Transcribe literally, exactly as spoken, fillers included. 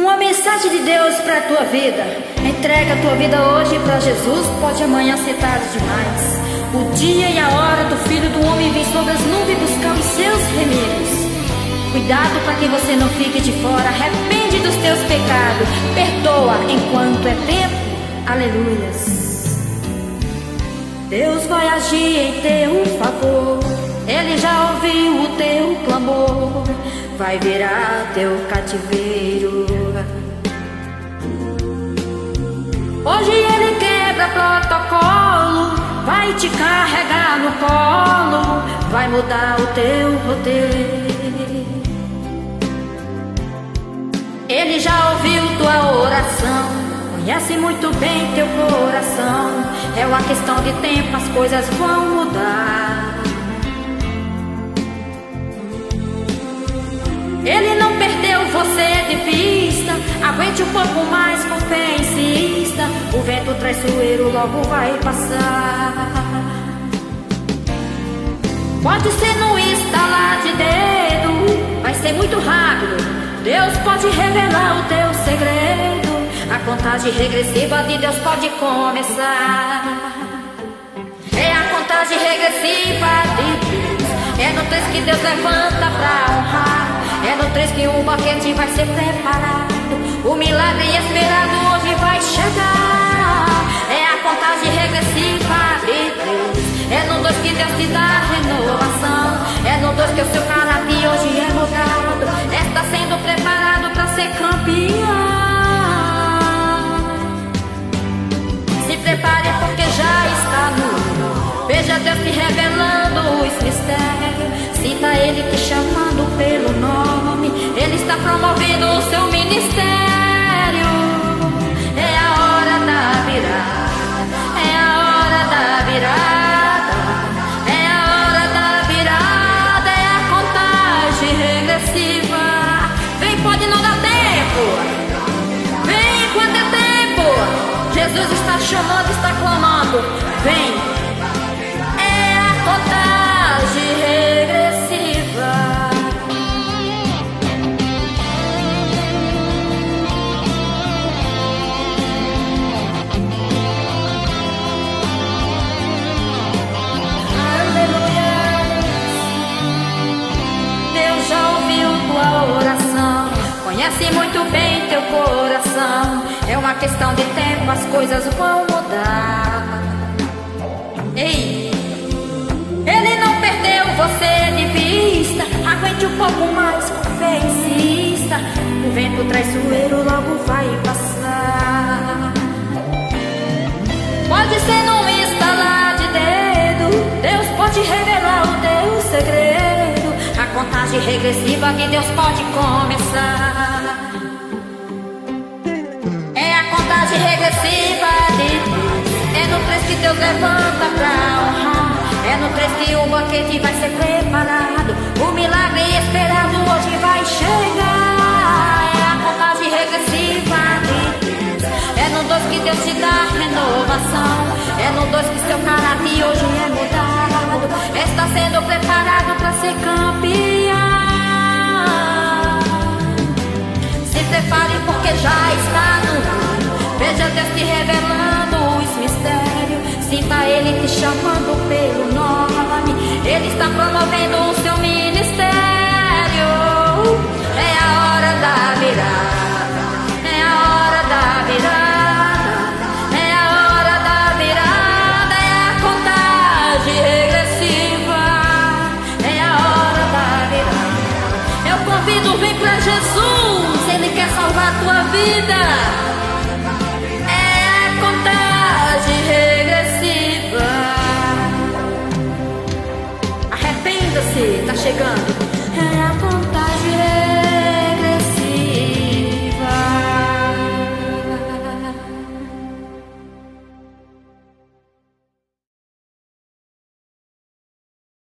Uma mensagem de Deus para a tua vida. Entrega a tua vida hoje para Jesus, pode amanhã ser tarde demais. O dia e a hora do Filho do Homem vem sobre as nuvens buscar os seus remidos. Cuidado para que você não fique de fora. Arrepende dos teus pecados, perdoa enquanto é tempo. Aleluias. Deus vai agir em teu favor. Ele já ouviu o teu clamor. Vai virar teu cativeiro. Hoje ele quebra protocolo. Vai te carregar no colo. Vai mudar o teu roteiro. Ele já ouviu tua oração. Conhece muito bem teu coração. É uma questão de tempo, as coisas vão mudar. Ele não perdeu você de vista. Aguente um pouco mais, com fé insista. O vento traiçoeiro logo vai passar. Pode ser no estalar de dedo. Vai ser muito rápido. Deus pode revelar o teu segredo. A contagem regressiva de Deus pode começar. É a contagem regressiva de Deus. É no três que Deus levanta pra honrar. É no três que um banquete vai ser preparado. O milagre esperado hoje vai chegar. É a contagem regressiva de Deus. É no dois que Deus te dá renovação. É no dois que o seu caráter hoje é mudado. Está sendo preparado pra ser campeão. Se prepare porque já está no. Veja Deus te revelando os mistérios. Sinta Ele te chamando pelo nome. Ele está promovendo o seu ministério. É a hora da virada. É a hora da virada. É a hora da virada. É a contagem regressiva. Vem, pode não dar tempo. Vem enquanto é tempo. Jesus está chamando, está clamando. Vem. É a contagem regressiva. Aleluia. Deus já ouviu tua oração. Conhece muito bem teu coração. É uma questão de tempo, as coisas vão mudar. Ei, Ele não perdeu você de vista. Aguente um pouco mais, com fé insista. O vento traiçoeiro logo vai passar. Pode ser num estalar de dedo. Deus pode revelar o teu segredo. A contagem regressiva que Deus pode começar. É a contagem regressiva de Deus. É no três que Deus levanta pra honrar. É no três que o banquete vai ser preparado. O milagre esperado hoje vai chegar. É a contagem regressiva de Deus. É no dois que Deus te dá renovação. É no dois que seu caráter hoje é mudado. Está sendo preparado pra ser campeão. Se prepare porque já está no ar. Veja Deus te revelando os mistérios. Sinta Ele te chamando pelo nome. Ele está promovendo o seu ministério. É a hora da virada. É a hora da virada. É a hora da virada. É a contagem regressiva. É a hora da virada. Eu convido, vem pra Jesus. Ele quer salvar a tua vida.